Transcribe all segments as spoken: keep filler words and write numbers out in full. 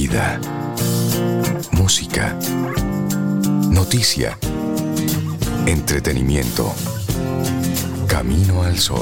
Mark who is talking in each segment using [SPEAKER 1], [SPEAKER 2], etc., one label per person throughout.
[SPEAKER 1] Vida, música, noticia, entretenimiento. Camino al Sol.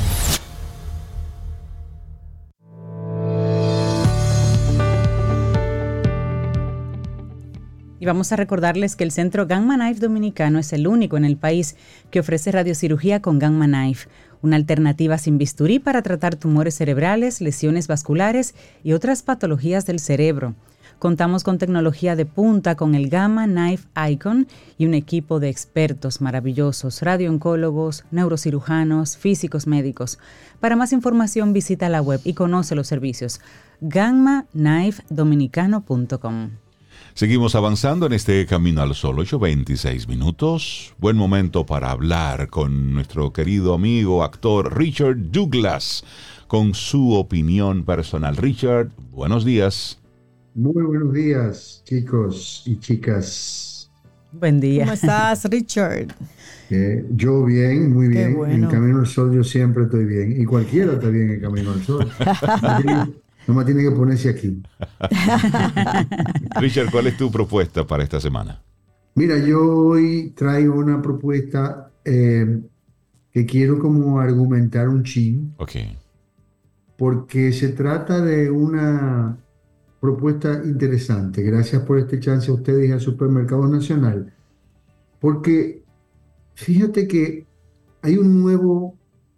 [SPEAKER 2] Y vamos a recordarles que el Centro Gamma Knife Dominicano es el único en el país que ofrece radiocirugía con Gamma Knife, una alternativa sin bisturí para tratar tumores cerebrales, lesiones vasculares y otras patologías del cerebro. Contamos con tecnología de punta con el Gamma Knife Icon y un equipo de expertos maravillosos, radiooncólogos, neurocirujanos, físicos médicos. Para más información visita la web y conoce los servicios gamma knife dominicano punto com.
[SPEAKER 3] Seguimos avanzando en este Camino al Sol, ocho veintiséis minutos. Buen momento para hablar con nuestro querido amigo, actor Richard Douglas, con su opinión personal. Richard, buenos días.
[SPEAKER 4] Muy buenos días, chicos y chicas.
[SPEAKER 2] Buen día.
[SPEAKER 5] ¿Cómo estás, Richard?
[SPEAKER 4] Eh, yo bien, muy bien.
[SPEAKER 5] Bueno.
[SPEAKER 4] En Camino al Sol yo siempre estoy bien. Y cualquiera está bien en Camino al Sol. Nomás tiene que ponerse aquí.
[SPEAKER 3] Richard, ¿cuál es tu propuesta para esta semana?
[SPEAKER 4] Mira, yo hoy traigo una propuesta eh, que quiero como argumentar un chin.
[SPEAKER 3] Ok.
[SPEAKER 4] Porque se trata de una propuesta interesante. Gracias por este chance a ustedes y al Supermercado Nacional. Porque fíjate que hay un nuevo,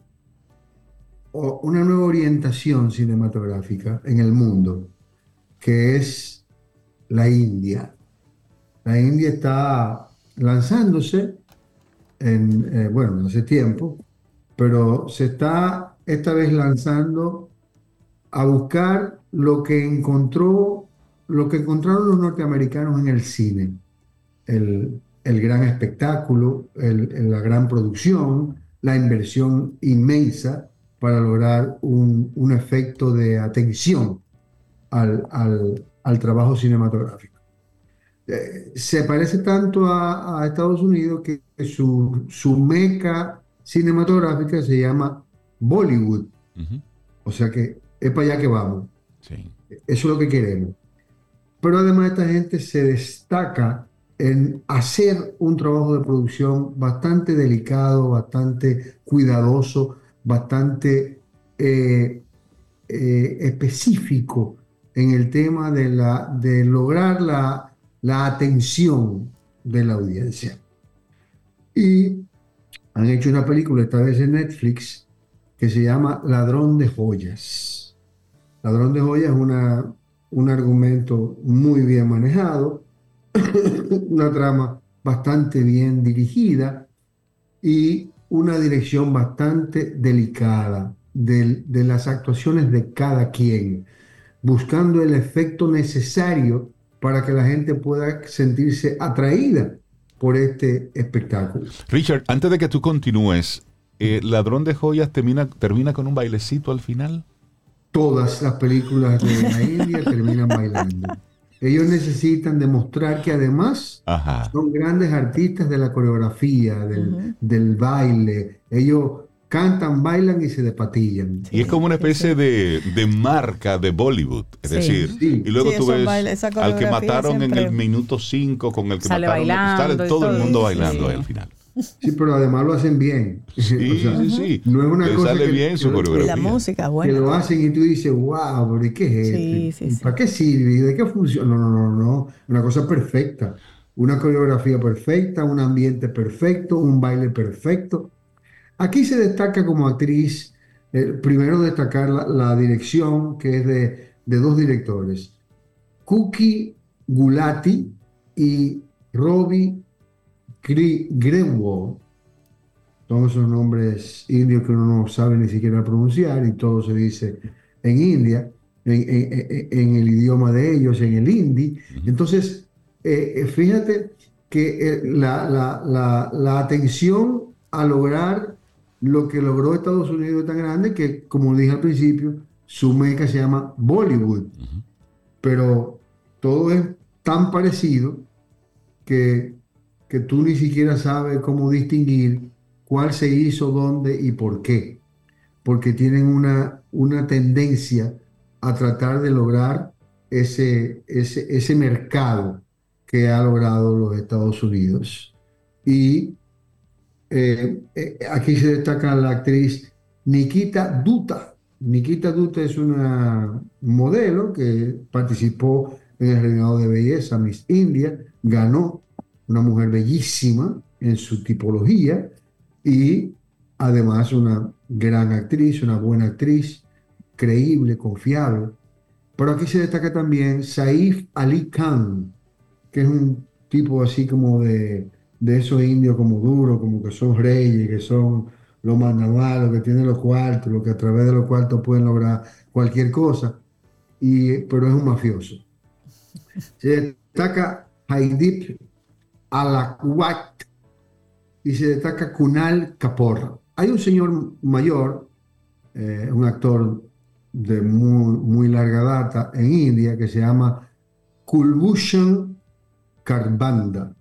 [SPEAKER 4] o una nueva orientación cinematográfica en el mundo, que es la India. La India está lanzándose, en, eh, bueno, hace tiempo, pero se está esta vez lanzando a buscar lo que encontró, lo que encontraron los norteamericanos en el cine. El, el gran espectáculo, el, el- la gran producción, la inversión inmensa para lograr un, un efecto de atención al, al- al trabajo cinematográfico. Eh, se parece tanto a, a Estados Unidos que su, su meca cinematográfica se llama Bollywood.
[SPEAKER 3] Ujú.
[SPEAKER 4] O sea que es para allá que vamos.
[SPEAKER 3] Sí.
[SPEAKER 4] Eso es lo que queremos. Pero además esta gente se destaca en hacer un trabajo de producción bastante delicado, bastante cuidadoso, bastante eh, eh, específico en el tema de, la, de lograr la, la atención de la audiencia. Y han hecho una película, esta vez en Netflix, que se llama Ladrón de Joyas. Ladrón de Joyas es una, un argumento muy bien manejado, una trama bastante bien dirigida y una dirección bastante delicada de, de las actuaciones de cada quien, buscando el efecto necesario para que la gente pueda sentirse atraída por este espectáculo.
[SPEAKER 3] Richard, antes de que tú continúes, eh, ¿Ladrón de Joyas termina, termina con un bailecito al final?
[SPEAKER 4] Todas las películas de la India terminan bailando. Ellos necesitan demostrar que además
[SPEAKER 3] Ajá.
[SPEAKER 4] son grandes artistas de la coreografía, del, del baile. Ellos cantan, bailan y se despatillan.
[SPEAKER 3] Y es como una especie de, de marca de Bollywood. Es
[SPEAKER 2] Sí.
[SPEAKER 3] decir,
[SPEAKER 4] Sí.
[SPEAKER 3] y luego
[SPEAKER 5] Sí,
[SPEAKER 3] tú
[SPEAKER 5] esos
[SPEAKER 3] ves
[SPEAKER 5] bailes, esa
[SPEAKER 3] al que
[SPEAKER 5] coreografía
[SPEAKER 3] mataron en
[SPEAKER 5] siempre-
[SPEAKER 3] el minuto cinco, con el que
[SPEAKER 2] Sale
[SPEAKER 3] mataron,
[SPEAKER 2] bailando
[SPEAKER 3] sale
[SPEAKER 2] y
[SPEAKER 3] todo el
[SPEAKER 2] todo,
[SPEAKER 3] mundo
[SPEAKER 2] sí.
[SPEAKER 3] bailando ahí al final.
[SPEAKER 4] Sí, pero además lo hacen bien.
[SPEAKER 3] Sí,
[SPEAKER 4] O sea,
[SPEAKER 3] sí, sí.
[SPEAKER 4] no es una
[SPEAKER 3] Le
[SPEAKER 4] cosa
[SPEAKER 3] sale
[SPEAKER 4] que-
[SPEAKER 3] bien su
[SPEAKER 4] que-
[SPEAKER 5] Y
[SPEAKER 3] coreografía.
[SPEAKER 5] la música,
[SPEAKER 4] que
[SPEAKER 5] bueno.
[SPEAKER 4] lo hacen y tú dices, wow, pero ¿y qué es
[SPEAKER 5] Sí,
[SPEAKER 4] esto?
[SPEAKER 5] sí,
[SPEAKER 4] ¿Y
[SPEAKER 5] sí.
[SPEAKER 4] ¿Para qué sirve? ¿Y de qué funciona? No, no, no, no. Una cosa perfecta. Una coreografía perfecta, un ambiente perfecto, un baile perfecto. Aquí se destaca como actriz, eh, primero destacar la, la dirección, que es de, de dos directores, Kuki Gulati y Robbie Gre- Greenwald. Todos esos nombres indios que uno no sabe ni siquiera pronunciar y todo se dice en India, en, en- en- en el idioma de ellos, en el hindi. Entonces, eh, eh, fíjate que eh, la, la- la- la atención a lograr lo que logró Estados Unidos es tan grande que, como dije al principio, su meca se llama Bollywood, pero todo es tan parecido que, que tú ni siquiera sabes cómo distinguir cuál se hizo, dónde y por qué, porque tienen una, una tendencia a tratar de lograr ese, ese, ese mercado que ha logrado los Estados Unidos. Y eh, eh, aquí se destaca la actriz Nikita Dutta. Nikita Dutta es una modelo que participó en el reinado de belleza Miss India, ganó, una mujer bellísima en su tipología y además una gran actriz, una buena actriz, creíble, confiable. Pero aquí se destaca también Saif Ali Khan, que es un tipo así como de, de esos indios como duros, como que son reyes, que son los mandamalos, que tienen los cuartos, los que a través de los cuartos pueden lograr cualquier cosa, y, pero es un mafioso. Se destaca Haidip Alaquat y se destaca Kunal Kapoor. Hay un señor mayor, eh, un actor de muy, muy larga data en India, que se llama Kulbhushan Kharbanda.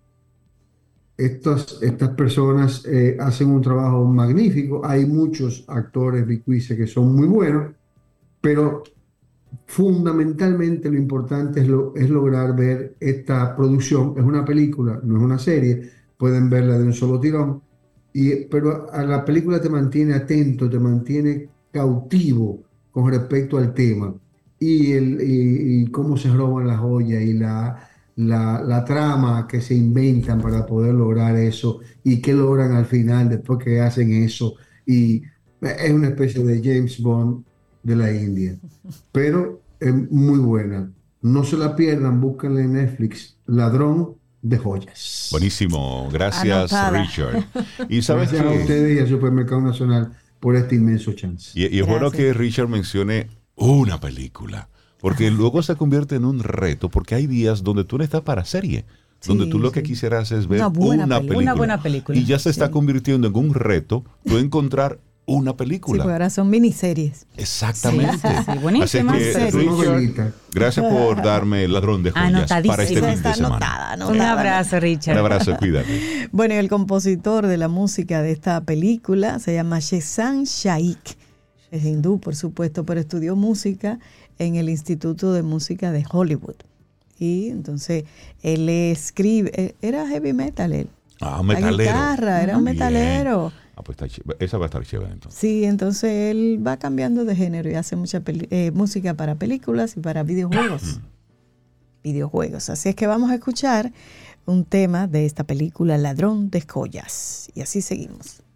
[SPEAKER 4] Estas, estas personas eh, hacen un trabajo magnífico. Hay muchos actores bicuices que son muy buenos, pero fundamentalmente lo importante es, lo, es lograr ver esta producción. Es una película, no es una serie, pueden verla de un solo tirón, y, pero a la película te mantiene atento, te mantiene cautivo con respecto al tema y, el, y, y cómo se roban las joyas y la, la, la trama que se inventan para poder lograr eso y qué logran al final después que hacen eso. Y es una especie de James Bond de la India, pero es muy buena. No se la pierdan, búsquenla en Netflix, Ladrón de Joyas.
[SPEAKER 3] Buenísimo, gracias
[SPEAKER 5] Anotada.
[SPEAKER 3] Richard. Y sabes
[SPEAKER 4] Gracias a
[SPEAKER 3] que,
[SPEAKER 4] ustedes y al Supermercado Nacional por este inmenso chance.
[SPEAKER 3] y, y es bueno que Richard mencione una película, porque luego se convierte en un reto, porque hay días donde tú no estás para serie, donde
[SPEAKER 5] Sí,
[SPEAKER 3] tú lo
[SPEAKER 5] sí.
[SPEAKER 3] que quisieras es ver
[SPEAKER 5] Una
[SPEAKER 3] una,
[SPEAKER 5] buena
[SPEAKER 3] película.
[SPEAKER 5] película.
[SPEAKER 2] Una buena película.
[SPEAKER 3] Y ya se está
[SPEAKER 5] Sí.
[SPEAKER 3] convirtiendo en un reto tú encontrar una
[SPEAKER 5] Sí,
[SPEAKER 3] película.
[SPEAKER 5] porque ahora son miniseries.
[SPEAKER 3] Exactamente.
[SPEAKER 2] Sí, sí, sí, buenísimas
[SPEAKER 3] Así que,
[SPEAKER 2] series.
[SPEAKER 3] Richard,
[SPEAKER 4] Novelita.
[SPEAKER 3] gracias por darme el ladrón de joyas
[SPEAKER 2] Anotadísimo.
[SPEAKER 3] para este
[SPEAKER 5] Esa
[SPEAKER 3] fin
[SPEAKER 5] está
[SPEAKER 3] de semana.
[SPEAKER 5] anotada,
[SPEAKER 2] Un
[SPEAKER 5] anotada.
[SPEAKER 2] abrazo,
[SPEAKER 3] Un
[SPEAKER 2] Richard.
[SPEAKER 3] abrazo, cuídate.
[SPEAKER 5] Bueno, y el compositor de la música de esta película se llama Shehzad Shaikh. Es hindú, por supuesto, pero estudió música en el Instituto de Música de Hollywood. Y entonces él escribe, era heavy metal él.
[SPEAKER 3] Ah, un
[SPEAKER 5] La
[SPEAKER 3] metalero.
[SPEAKER 5] guitarra, era un
[SPEAKER 3] Bien.
[SPEAKER 5] metalero.
[SPEAKER 3] Ah, pues está ch- esa va a estar chévere entonces.
[SPEAKER 5] Sí, entonces él va cambiando de género y hace mucha peli- eh, música para películas y para videojuegos. videojuegos. Así es que vamos a escuchar un tema de esta película, Ladrón de Joyas. Y así seguimos.